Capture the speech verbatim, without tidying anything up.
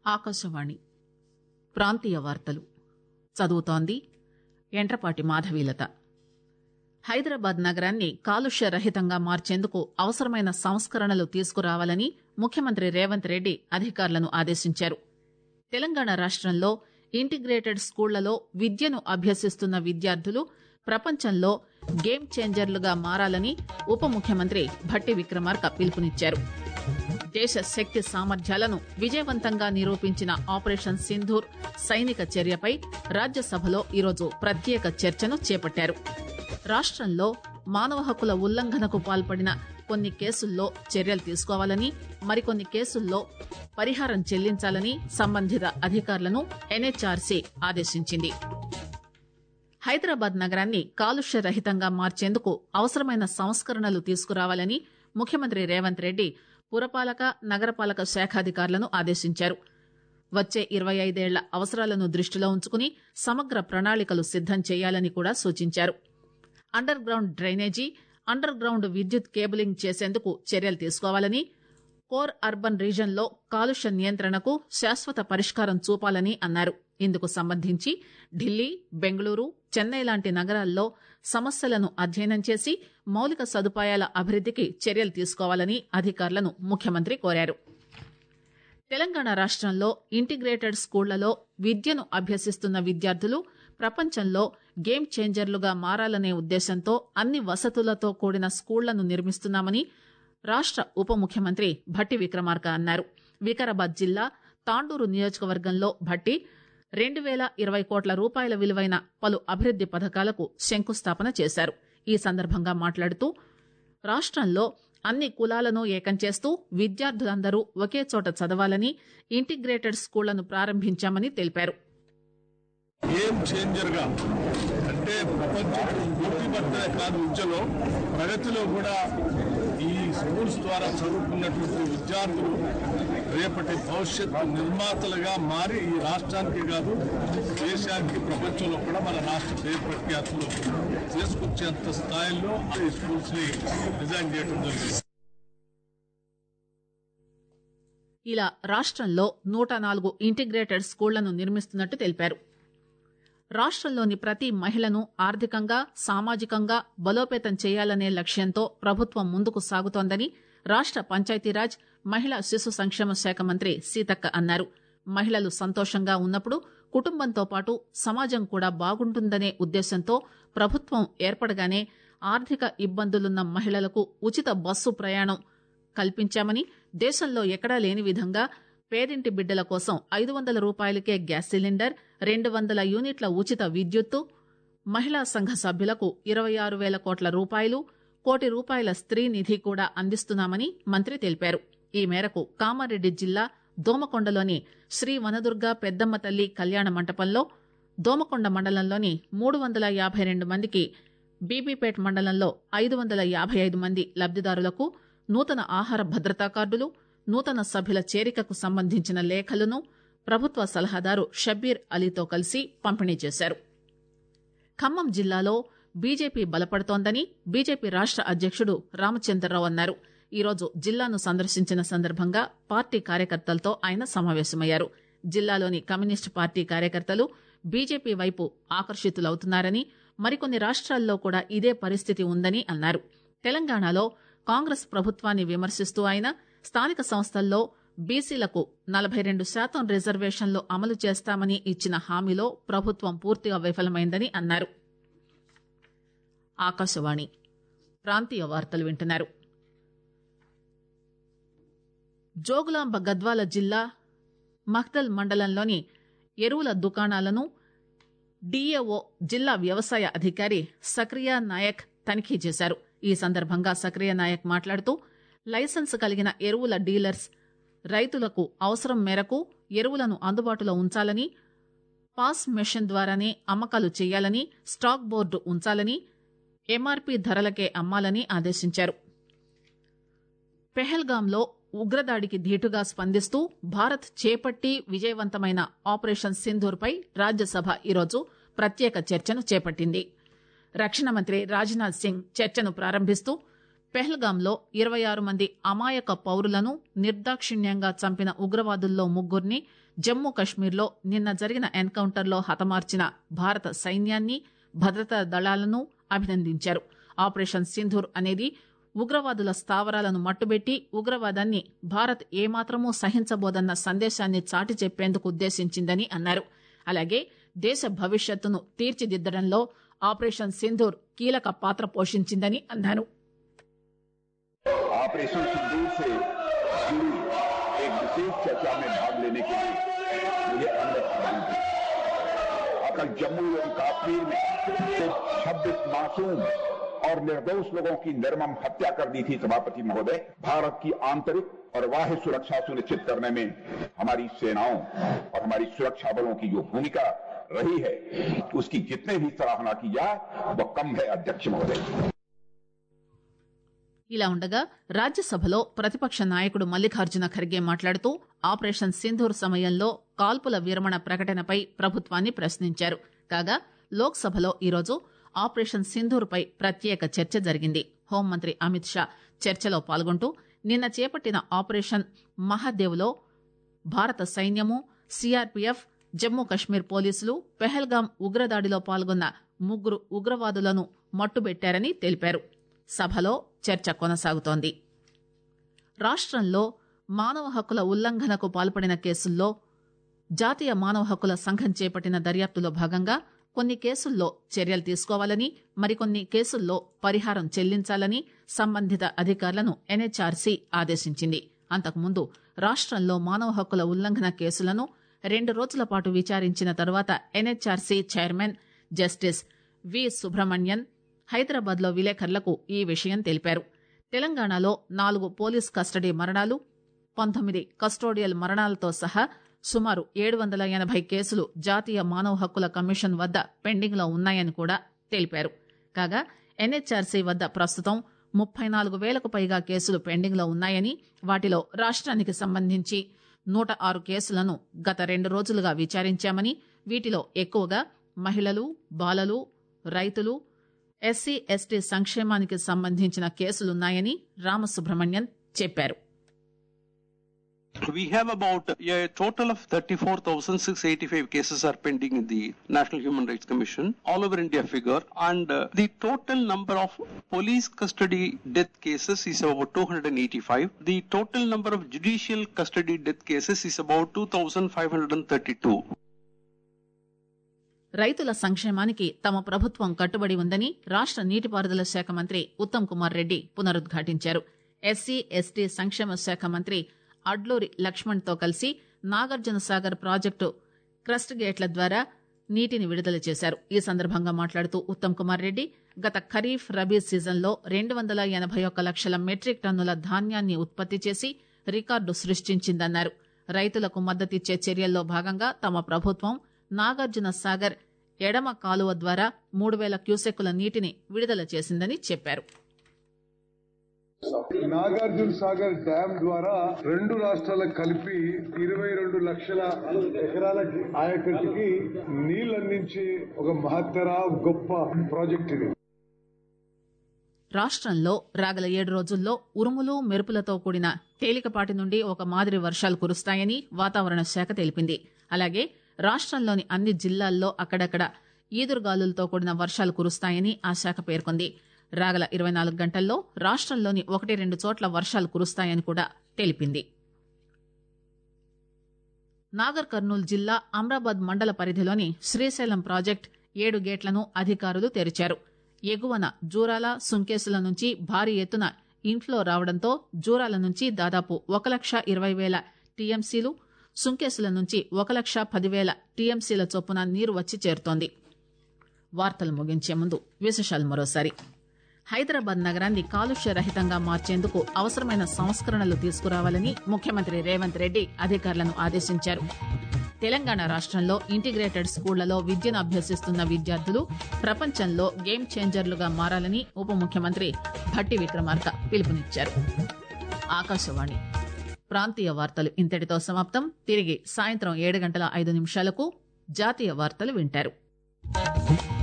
ఆకాశవాణి ప్రాంతీయ వార్తలు చదువుతోంది ఎంట్రపాటి మాధవీలత. హైదరాబాద్ నగరాన్ని కాలుష్య రహితంగా మార్చేందుకు అవసరమైన సంస్కరణలు తీసుకురావాలని ముఖ్యమంత్రి రేవంత్ రెడ్డి అధికారులను ఆదేశించారు. తెలంగాణ రాష్టంలో ఇంటిగ్రేటెడ్ స్కూళ్లలో విద్యను అభ్యసిస్తున్న విద్యార్థులు ప్రపంచంలో గేమ్ చేంజర్లుగా మారాలని ఉప ముఖ్యమంత్రి భట్టి విక్రమార్క పిలుపునిచ్చారు. దేశ శక్తి సామర్థ్యాలను విజయవంతంగా నిరూపించిన ఆపరేషన్ సింధూర్ సైనిక చర్యపై రాజ్యసభలో ఈరోజు ప్రత్యేక చర్చను చేపట్టారు. రాష్టంలో మానవ హక్కుల ఉల్లంఘనకు పాల్పడిన కొన్ని కేసుల్లో చర్యలు తీసుకోవాలని, మరికొన్ని కేసుల్లో పరిహారం చెల్లించాలని సంబంధిత అధికారులను ఎన్హెచ్ఆర్సీ ఆదేశించింది. హైదరాబాద్ నగరాన్ని కాలుష్య రహితంగా మార్చేందుకు అవసరమైన సంస్కరణలు తీసుకురావాలని ముఖ్యమంత్రి రేవంత్ రెడ్డి పురపాలక నగరపాలక శాఖాధికారులను ఆదేశించారు. వచ్చే ఇరవై ఐదేళ్ల అవసరాలను దృష్టిలో ఉంచుకుని సమగ్ర ప్రణాళికలు సిద్దం చేయాలని కూడా సూచించారు. Underground drainage, underground విద్యుత్ కేబులింగ్ చేసేందుకు చర్యలు తీసుకోవాలని, కోర్ అర్బన్ రీజన్లో కాలుష్య నియంత్రణకు శాశ్వత పరిష్కారం చూపాలని అన్నారు. ఇందుకు సంబంధించి ఢిల్లీ, బెంగళూరు, చెన్నై లాంటి నగరాల్లో సమస్యలను అధ్యయనం చేసి మౌలిక సదుపాయాల అభివృద్దికి చర్యలు తీసుకోవాలని అధికారులను ముఖ్యమంత్రి కోరారు. తెలంగాణ రాష్టంలో ఇంటిగ్రేటెడ్ స్కూళ్లలో విద్యను అభ్యసిస్తున్న విద్యార్థులు ప్రపంచంలో గేమ్ చేంజర్లుగా మారాలనే ఉద్దేశంతో అన్ని వసతులతో కూడిన స్కూళ్లను నిర్మిస్తున్నామని రాష్ట ఉప ముఖ్యమంత్రి భట్టి విక్రమార్క అన్నారు. వికారాబాద్ జిల్లా తాండూరు నియోజకవర్గంలో భట్టి రెండు పేల ఇరవై కోట్ల రూపాయల విలువైన పలు అభివృద్ది పథకాలకు శంకుస్థాపన చేశారు. ఈ సందర్భంగా మాట్లాడుతూ రాష్టంలో అన్ని కులాలను ఏకం చేస్తూ విద్యార్థులందరూ ఒకే చోట చదవాలని ఇంటిగ్రేటెడ్ స్కూళ్లను ప్రారంభించామని తెలిపారు. గేమ్ చేంజర్ గా అంటే ప్రపంచం పోటీపడ్డమే కాదు, విద్యలో ప్రగతిలో కూడా ఈ స్కూల్స్ ద్వారా చదువుకున్నటువంటి విద్యార్థులు రేపటి భవిష్యత్తు నిర్మాతలుగా మారి ఈ రాష్ట్రానికి కాదు దేశానికి, ప్రపంచంలో కూడా మన రాష్ట్ర పేరు ప్రఖ్యాతులు తీసుకొచ్చేంత స్థాయిలో ఈ స్కూల్స్ ని డిజైన్ చేయడం జరిగింది. ఇలా రాష్టంలో నూట నాలుగు ఇంటిగ్రేటెడ్ స్కూళ్లను నిర్మిస్తున్నట్టు తెలిపారు. రాష్టంలోని ప్రతి మహిళను ఆర్థికంగా, సామాజికంగా బలోపేతం చేయాలనే లక్ష్యంతో ప్రభుత్వం ముందుకు సాగుతోందని రాష్ట పంచాయతీరాజ్, మహిళా శిశు సంక్షేమ శాఖ మంత్రి సీతక్క అన్నారు. మహిళలు సంతోషంగా ఉన్నప్పుడు కుటుంబంతో పాటు సమాజం కూడా బాగుంటుందనే ఉద్దేశంతో ప్రభుత్వం ఏర్పడగానే ఆర్థిక ఇబ్బందులున్న మహిళలకు ఉచిత బస్సు ప్రయాణం కల్పించామని, దేశంలో ఎక్కడా లేని విధంగా పేదింటి బిడ్డల కోసం ఐదు వందల రూపాయలకే గ్యాస్ సిలిండర్, రెండు వందల యూనిట్ల ఉచిత విద్యుత్తు, మహిళా సంఘ సభ్యులకు ఇరవై ఆరు వేల కోట్ల రూపాయలు, కోటి రూపాయల స్త్రీ నిధి కూడా అందిస్తున్నామని మంత్రి తెలిపారు. ఈ మేరకు కామారెడ్డి జిల్లా దోమకొండలోని శ్రీ వనదుర్గ పెద్దమ్మ తల్లి కళ్యాణ మంటపంలో, దోమకొండ మండలంలోని మూడు వందల యాభై రెండు మందికి, బీబీపేట్ మండలంలో ఐదు వందల యాభై ఐదు మంది లబ్దిదారులకు నూతన ఆహార భద్రతా కార్డులు, నూతన సభ్యుల చేరికకు సంబంధించిన లేఖలను ప్రభుత్వ సలహాదారు షబ్బీర్ అలీతో కలిసి పంపిణీ చేశారు. ఖమ్మం జిల్లాలో బీజేపీ బలపడుతోందని బీజేపీ రాష్ట అధ్యకుడు రామచంద్రరావు అన్నారు. ఈరోజు జిల్లాను సందర్శించిన సందర్భంగా పార్టీ కార్యకర్తలతో ఆయన సమావేశమయ్యారు. జిల్లాలోని కమ్యూనిస్టు పార్టీ కార్యకర్తలు బీజేపీ వైపు ఆకర్షితులవుతున్నారని, మరికొన్ని రాష్ట్రాల్లో కూడా ఇదే పరిస్థితి ఉందని అన్నారు. తెలంగాణలో కాంగ్రెస్ ప్రభుత్వాన్ని విమర్శిస్తూ ఆయన స్థానిక సంస్థల్లో బీసీలకు నలభై రెండు శాతం రిజర్వేషన్లు అమలు చేస్తామని ఇచ్చిన హామీలో ప్రభుత్వం పూర్తిగా విఫలమైందని అన్నారు. ఆకాశవాణి ప్రాంతీయ వార్తలు వింటున్నారు. జోగులాంబ గద్వాల జిల్లా మఖ్దల్ మండలంలోని ఎరువుల దుకాణాలను డీఏఓ జిల్లా వ్యవసాయ అధికారి సక్రియా నాయక్ తనిఖీ చేశారు. ఈ సందర్భంగా సక్రియా నాయక్ మాట్లాడుతూ లైసెన్స్ కలిగిన ఎరువుల డీలర్స్ రైతులకు అవసరం మేరకు ఎరువులను అందుబాటులో ఉంచాలని, పాస్ మెషిన్ ద్వారానే అమ్మకాలు చేయాలని, స్టాక్ బోర్డు ఉంచాలని, ఎంఆర్పీ ధరలకే అమ్మాలని ఆదేశించారు. పెహల్గాంలో ఉగ్రదాడికి ధీటుగా స్పందిస్తూ భారత్ చేపట్టి విజయవంతమైన ఆపరేషన్ సింధూర్ పై రాజ్యసభ ఈరోజు ప్రత్యేక చర్చను చేపట్టింది. రక్షణ మంత్రి రాజ్నాథ్ సింగ్ చర్చను ప్రారంభిస్తూ పెహల్గాంలో ఇరవై ఆరు మంది అమాయక పౌరులను నిర్దాక్షిణ్యంగా చంపిన ఉగ్రవాదుల్లో ముగ్గురిని జమ్మూ కశ్మీర్లో నిన్న జరిగిన ఎన్కౌంటర్లో హతమార్చిన భారత సైన్యాన్ని భద్రతా దళాలను అభినందించారు. ఆపరేషన్ సింధూర్ అనేది ఉగ్రవాదుల స్థావరాలను మట్టుబెట్టి ఉగ్రవాదాన్ని భారత్ ఏమాత్రమూ సహించబోదన్న సందేశాన్ని చాటి చెప్పేందుకు ఉద్దేశించిందని అన్నారు. అలాగే దేశ భవిష్యత్తును తీర్చిదిద్దడంలో ఆపరేషన్ సింధూర్ కీలక పాత్ర పోషించిందని అన్నారు. ऑपरेशन सिंदूर से जुड़ी एक विशेष चर्चा में भाग लेने के लिए मुझे अनुमति प्रदान की। कल जम्मू एवं कश्मीर में सिर्फ छब्बीस मासूम और निर्दोष लोगों की निर्मम हत्या कर दी थी सभापति महोदय। भारत की आंतरिक और बाह्य सुरक्षा सुनिश्चित करने में हमारी सेनाओं और हमारी सुरक्षा बलों की जो भूमिका रही है उसकी जितने भी सराहना की जाए वह कम है अध्यक्ष महोदय। ఇలా ఉండగా రాజ్యసభలో ప్రతిపక్ష నాయకుడు మల్లికార్జున ఖర్గే మాట్లాడుతూ ఆపరేషన్ సింధూర్ సమయంలో కాల్పుల విరమణ ప్రకటనపై ప్రభుత్వాన్ని ప్రశ్నించారు. కాగా లోక్సభలో ఈరోజు ఆపరేషన్ సింధూర్ పై ప్రత్యేక చర్చ జరిగింది. హోంమంత్రి అమిత్ షా చర్చలో పాల్గొంటూ నిన్న చేపట్టిన ఆపరేషన్ మహాదేవ్లో భారత సైన్యము, సీఆర్పీఎఫ్, జమ్మూ కశ్మీర్ పోలీసులు పెహల్గాం ఉగ్రదాడిలో పాల్గొన్న ముగ్గురు ఉగ్రవాదులను మట్టుబెట్టారని తెలిపారు. సభలో చర్చ కొనసాగుతోంది. రాష్ట్రంలో మానవ హక్కుల ఉల్లంఘనకు పాల్పడిన కేసుల్లో జాతీయ మానవ హక్కుల సంఘం చేపట్టిన దర్యాప్తులో భాగంగా కొన్ని కేసుల్లో చర్యలు తీసుకోవాలని, మరికొన్ని కేసుల్లో పరిహారం చెల్లించాలని సంబంధిత అధికారులను ఎన్హెచ్ఆర్సీ ఆదేశించింది. అంతకుముందు రాష్ట్రంలో మానవ హక్కుల ఉల్లంఘన కేసులను రెండు రోజుల పాటు విచారించిన తర్వాత NHRC chairman Justice V Subrahmanyan Hyderabad లో విలేకరులకు ఈ విషయం తెలిపారు. తెలంగాణలో నాలుగు పోలీస్ కస్టడీ మరణాలు, పంతొమ్మిది కస్టోడియల్ మరణాలతో సహా సుమారు ఏడు వందల ఎనభై కేసులు జాతీయ మానవ హక్కుల కమిషన్ వద్ద పెండింగ్ లో ఉన్నాయని కూడా తెలిపారు. కాగా ఎన్హెచ్ఆర్సీ వద్ద ప్రస్తుతం ముప్పై నాలుగు వేలకు పైగా కేసులు పెండింగ్ లో ఉన్నాయని, వాటిలో రాష్ట్రానికి సంబంధించి నూట ఆరు కేసులను గత రెండు రోజులుగా విచారించామని, వీటిలో ఎక్కువగా మహిళలు, బాలలు, రైతులు, ఎస్సీ ఎస్టీ సంక్షేమానికి సంబంధించిన కేసులున్నాయని రామసుబ్రహ్మణ్యన్ చెప్పారు. We have about a total of thirty-four thousand six hundred eighty-five cases are pending in the National Human Rights Commission, all over India figure, and uh, the total number of police custody death cases is about two hundred eighty-five. The total number of judicial custody death cases is about two thousand five hundred thirty-two. రైతుల సంక్షేమానికి తమ ప్రభుత్వం కట్టుబడి ఉందని రాష్ట నీటిపారుదల శాఖ మంత్రి ఉత్తమ్ కుమార్ రెడ్డి పునరుద్ఘాటించారు. ఎస్సీ ఎస్టీ సంక్షేమ శాఖ మంత్రి అడ్లూరి లక్ష్మణ్ తో కలిసి నాగార్జున సాగర్ ప్రాజెక్టు క్రస్ట్ గేట్ల ద్వారా నీటిని విడుదల చేశారు. ఈ సందర్భంగా మాట్లాడుతూ ఉత్తమ్ కుమార్ రెడ్డి గత ఖరీఫ్ రబీ సీజన్లో రెండు వందల ఎనభై ఒక్క లక్షల మెట్రిక్ టన్నుల ధాన్యాన్ని ఉత్పత్తి చేసి రికార్డు సృష్టించిందన్నారు. రైతులకు మద్దతిచ్చే చర్యల్లో భాగంగా తమ ప్రభుత్వం నాగార్జున సాగర్ ఎడమ కాలువ ద్వారా మూడు వేల క్యూసెక్కుల నీటిని విడుదల చేసిందని చెప్పారు. నాగార్జున సాగర్ డ్యాం ద్వారా రెండు రాష్ట్రాలకు కలిపి ఇరవై రెండు లక్షల ఎకరాల ఆయకట్టుకి నీళ్లు అందించే ఒక మహత్తర గొప్ప ప్రాజెక్ట్ ఇది. రాష్ట్రంలో రాగల ఏడు రోజుల్లో ఉరుములు మెరుపులతో కూడిన తేలికపాటి నుండి ఒక మాదిరి వర్షాలు కురుస్తాయని వాతావరణ శాఖ తెలిపింది. అలాగే రాష్ట్రంలోని అన్ని జిల్లాల్లో అక్కడక్కడ ఈదురుగాలులతో కూడిన వర్షాలు కురుస్తాయని ఆ శాఖ పేర్కొంది. రాగల ఇరవై నాలుగు గంటల్లో రాష్ట్రంలోని ఒకటి రెండు చోట్ల వర్షాలు కురుస్తాయని కూడా తెలిపింది. నాగర్ కర్నూలు జిల్లా అమ్రాబాద్ మండల పరిధిలోని శ్రీశైలం ప్రాజెక్టు ఏడు గేట్లను అధికారులు తెరిచారు. ఎగువన జూరాల, సుంకేసుల నుంచి భారీ ఎత్తున ఇన్ఫ్లో రావడంతో జూరాల నుంచి దాదాపు ఒక లక్ష ఇరవై వేల టీఎంసీలు, సుంకేసుల నుంచి ఒక లక్ష పదివేల టీఎంసీల చొప్పున నీరు వచ్చి చేరుతోంది. వార్తలు ముగించే ముందు విశేషాలు మరోసారి. హైదరాబాద్ నగరాన్ని కాలుష్య రహితంగా మార్చేందుకు అవసరమైన సంస్కరణలు తీసుకురావాలని ముఖ్యమంత్రి రేవంత్ రెడ్డి అధికారులను ఆదేశించారు. తెలంగాణ రాష్ట్రంలో ఇంటిగ్రేటెడ్ స్కూళ్లలో విద్యను అభ్యసిస్తున్న విద్యార్థులు ప్రపంచంలో గేమ్ చేంజర్లుగా మారాలని ఉప ముఖ్యమంత్రి భట్టి విక్రమార్క పిలుపునిచ్చారు. ఆకాశవాణి ప్రాంతీయ వార్తలు ఇంతటితో సమాప్తం. తిరిగి సాయంత్రం ఏడు గంటల ఐదు నిమిషాలకు జాతీయ వార్తలు వింటారు.